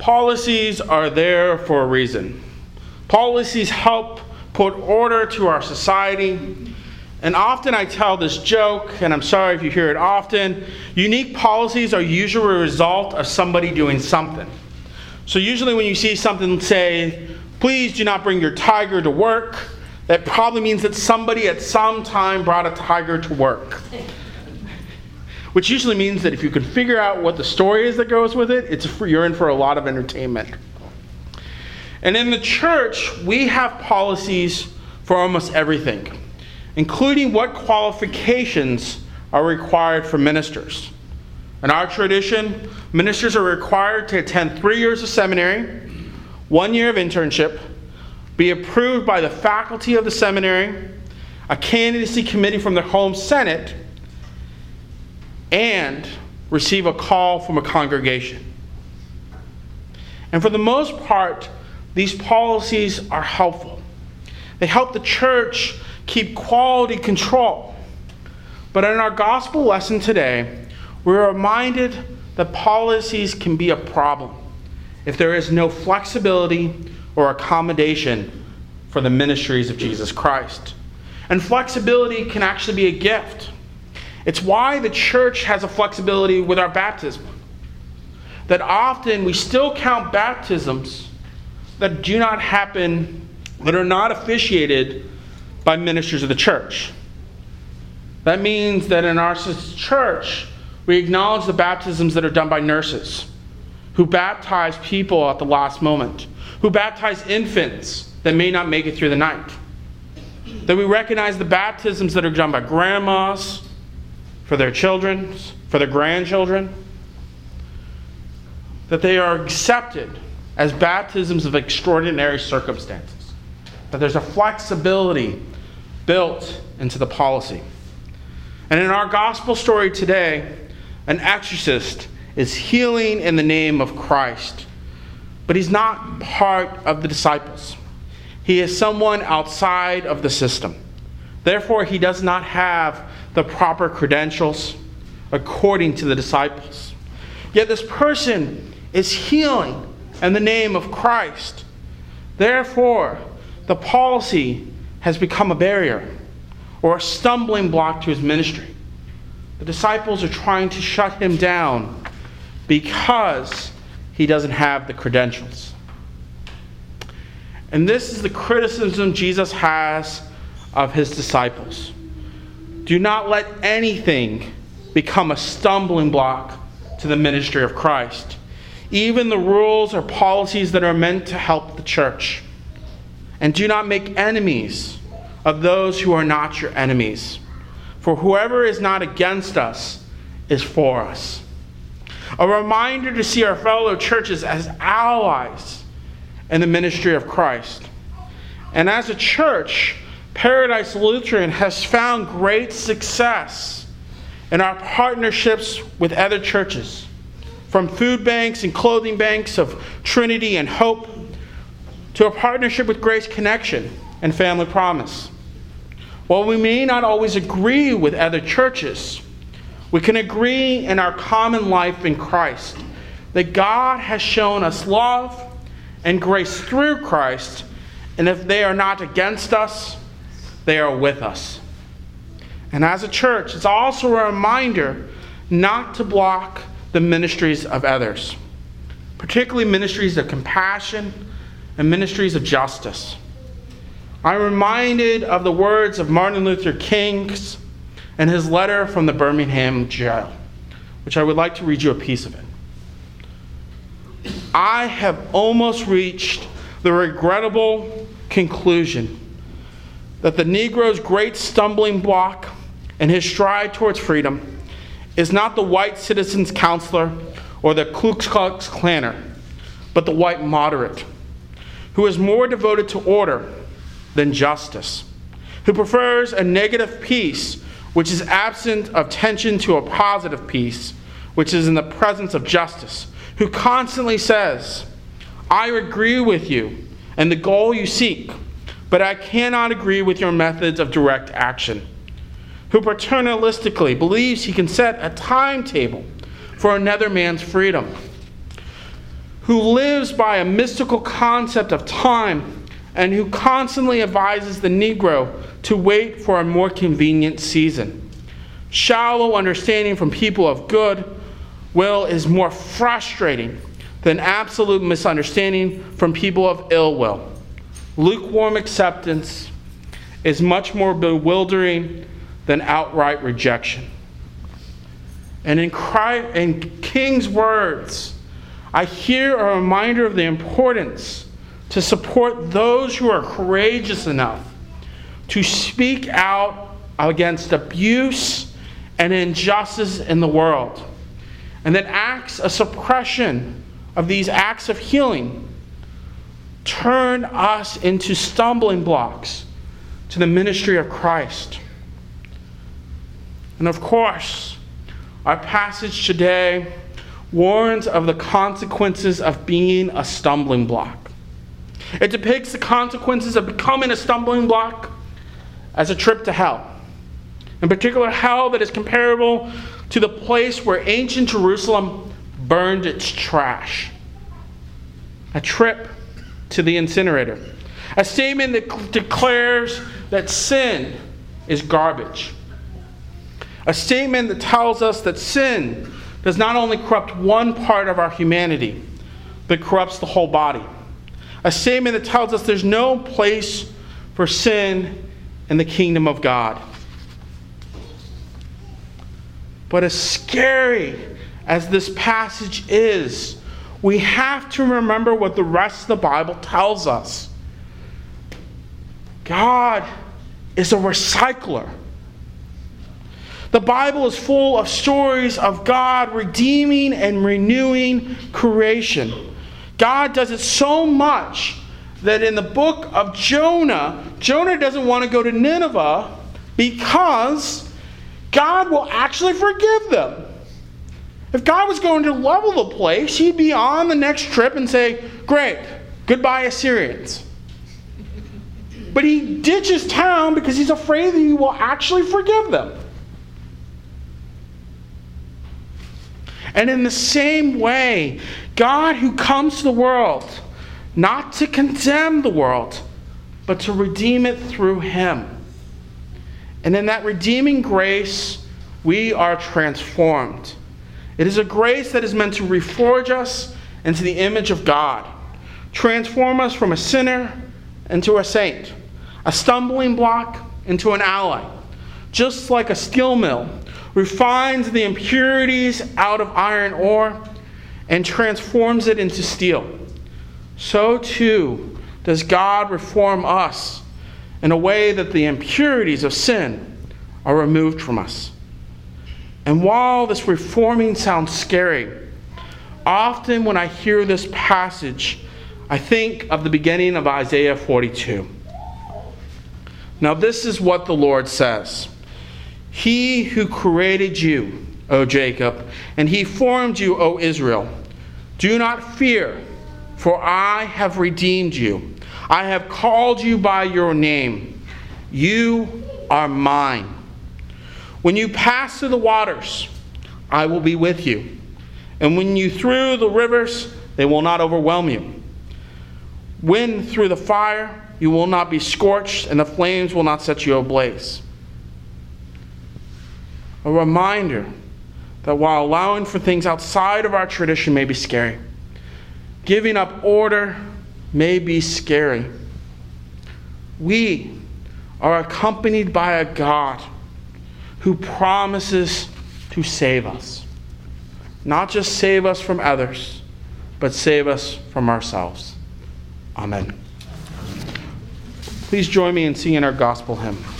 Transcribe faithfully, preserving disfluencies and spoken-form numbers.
Policies are there for a reason. Policies help put order to our society. And often I tell this joke, and I'm sorry if you hear it often, unique policies are usually a result of somebody doing something. So usually when you see something say, please do not bring your tiger to work, that probably means that somebody at some time brought a tiger to work. Which usually means that if you can figure out what the story is that goes with it, it's for, you're in for a lot of entertainment. And in the church, we have policies for almost everything, including what qualifications are required for ministers. In our tradition, ministers are required to attend three years of seminary, one year of internship, be approved by the faculty of the seminary, a candidacy committee from their home senate, and receive a call from a congregation. And for the most part, these policies are helpful. They help the church keep quality control. But in our gospel lesson today, we're reminded that policies can be a problem if there is no flexibility or accommodation for the ministries of Jesus Christ. And flexibility can actually be a gift. It's why the church has a flexibility with our baptism. That often we still count baptisms that do not happen, that are not officiated by ministers of the church. That means that in our church, we acknowledge the baptisms that are done by nurses, who baptize people at the last moment, who baptize infants that may not make it through the night. That we recognize the baptisms that are done by grandmas, for their children, for their grandchildren, that they are accepted as baptisms of extraordinary circumstances. That there's a flexibility built into the policy. And in our gospel story today, an exorcist is healing in the name of Christ. But he's not part of the disciples. He is someone outside of the system. Therefore, he does not have the proper credentials according to the disciples. Yet this person is healing in the name of Christ. Therefore, the policy has become a barrier or a stumbling block to his ministry. The disciples are trying to shut him down because he doesn't have the credentials. And this is the criticism Jesus has of his disciples. Do not let anything become a stumbling block to the ministry of Christ. Even the rules or policies that are meant to help the church. And do not make enemies of those who are not your enemies. For whoever is not against us is for us. A reminder to see our fellow churches as allies in the ministry of Christ. And as a church, Paradise Lutheran has found great success in our partnerships with other churches, from food banks and clothing banks of Trinity and Hope, to a partnership with Grace Connection and Family Promise. While we may not always agree with other churches, we can agree in our common life in Christ that God has shown us love and grace through Christ, and if they are not against us, they are with us. And as a church, it's also a reminder not to block the ministries of others, particularly ministries of compassion and ministries of justice. I'm reminded of the words of Martin Luther King and his letter from the Birmingham jail, which I would like to read you a piece of it. I have almost reached the regrettable conclusion that the Negro's great stumbling block in his stride towards freedom is not the white citizen's counselor or the Ku Klux Klaner, but the white moderate, who is more devoted to order than justice, who prefers a negative peace which is absent of tension to a positive peace which is in the presence of justice, who constantly says, I agree with you and the goal you seek, but I cannot agree with your methods of direct action, who paternalistically believes he can set a timetable for another man's freedom, who lives by a mystical concept of time and who constantly advises the Negro to wait for a more convenient season. Shallow understanding from people of good will is more frustrating than absolute misunderstanding from people of ill will. Lukewarm acceptance is much more bewildering than outright rejection. And in, Christ, in King's words, I hear a reminder of the importance to support those who are courageous enough to speak out against abuse and injustice in the world, and that acts of suppression of these acts of healing turn us into stumbling blocks to the ministry of Christ. And of course, our passage today warns of the consequences of being a stumbling block. It depicts the consequences of becoming a stumbling block as a trip to hell. In particular, hell that is comparable to the place where ancient Jerusalem burned its trash. A trip to the incinerator. A statement that declares that sin is garbage. A statement that tells us that sin does not only corrupt one part of our humanity, but corrupts the whole body. A statement that tells us there's no place for sin in the kingdom of God. But as scary as this passage is, we have to remember what the rest of the Bible tells us. God is a recycler. The Bible is full of stories of God redeeming and renewing creation. God does it so much that in the book of Jonah, Jonah doesn't want to go to Nineveh because God will actually forgive them. If God was going to level the place, he'd be on the next trip and say, "Great, goodbye Assyrians." But he ditches town because he's afraid that he will actually forgive them. And in the same way, God who comes to the world, not to condemn the world, but to redeem it through him. And in that redeeming grace, we are transformed. It is a grace that is meant to reforge us into the image of God, transform us from a sinner into a saint, a stumbling block into an ally, just like a steel mill refines the impurities out of iron ore and transforms it into steel. So too does God reform us in a way that the impurities of sin are removed from us. And while this reforming sounds scary, often when I hear this passage, I think of the beginning of Isaiah forty-two. Now this is what the Lord says. He who created you, O Jacob, and he formed you, O Israel, do not fear, for I have redeemed you. I have called you by your name. You are mine. When you pass through the waters, I will be with you. And when you through the rivers, they will not overwhelm you. When through the fire, you will not be scorched, and the flames will not set you ablaze. A reminder that while allowing for things outside of our tradition may be scary, giving up order may be scary, we are accompanied by a God who promises to save us. Not just save us from others, but save us from ourselves. Amen. Please join me in singing our gospel hymn.